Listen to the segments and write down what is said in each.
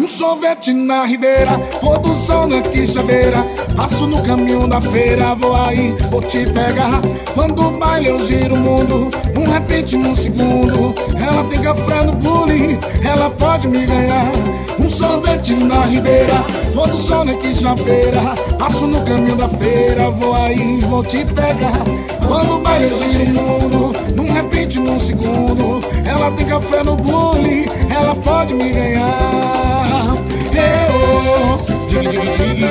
sorvete na ribeira, pôr do sol na quixabeira. Passo no caminho da feira, vou aí, vou te pegar. Quando o baile eu giro o mundo, num repente, num segundo. Ela tem café no bule, ela pode me ganhar. Um sorvete na ribeira, pôr do sol na quixabeira. Passo no caminho da feira, vou aí, vou te pegar. Quando o baile eu giro o mundo, num repente, num segundo. Ela tem café no bule, ela pode me ganhar. Eu, dig dig dig,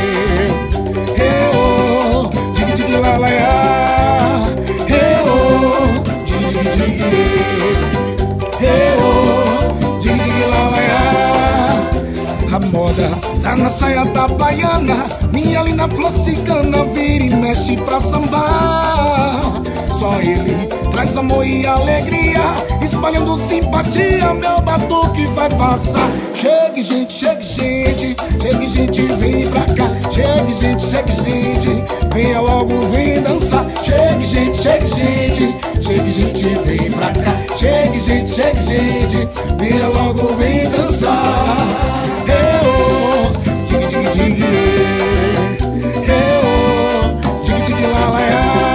eu, dig dig la la ya. Eu, dig dig dig, eu, dig dig la la ya. A moda tá na saia da baiana, minha linda flor cigana vira e mexe pra sambar. Só ele traz amor e alegria, espalhando simpatia, meu batuque vai passar. Chegue gente, chegue gente, chegue gente, vem pra cá. Chegue gente, chegue gente, venha logo, vem dançar. Chegue gente, chegue gente, chegue gente, vem pra cá. Chegue gente, venha logo, vem dançar. Eu, dig dig dig, eu, dig dig la la ya.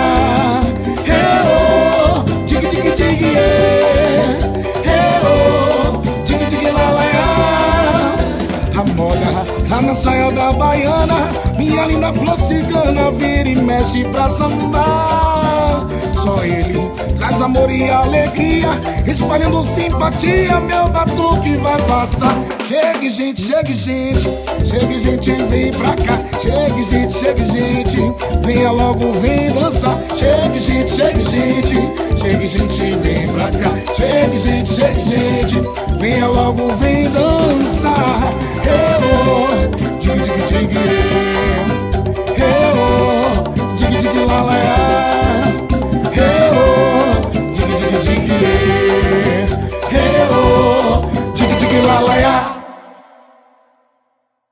Tá na saia da baiana, minha linda flor cigana vira e mexe pra sambar. Só ele traz amor e alegria, espalhando simpatia, meu batuque vai passar. Chegue gente, chegue gente, chegue gente, vem pra cá. Chegue gente, venha logo, vem dançar. Chegue gente, chegue gente, vem pra cá. Chegue gente, venha logo, vem dançar. Eu, dig dig dig, eu, dig dig la la ya. Eu, dig dig dig, eu, dig dig la la ya.